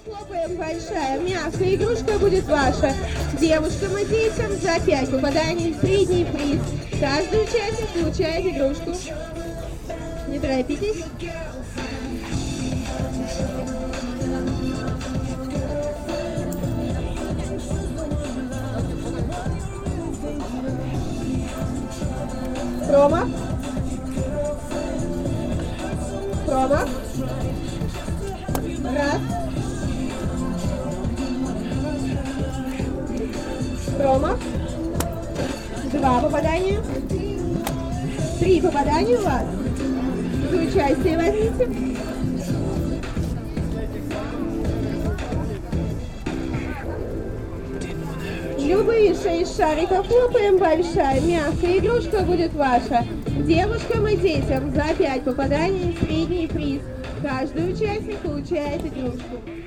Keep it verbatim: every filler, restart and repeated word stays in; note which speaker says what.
Speaker 1: Хлопаем, большая, мягкая игрушка будет ваша. Девушкам и детям за пять попаданий в средний приз. Каждый участник получает игрушку. Не торопитесь. Промах. Промах. Раз. Промах. Два попадания. Три попадания у вас. За участие возьмите. Любые шесть шариков хлопаем, большая, мягкая игрушка будет ваша. Девушкам и детям за пять попаданий в средний приз. Каждый участник получает игрушку.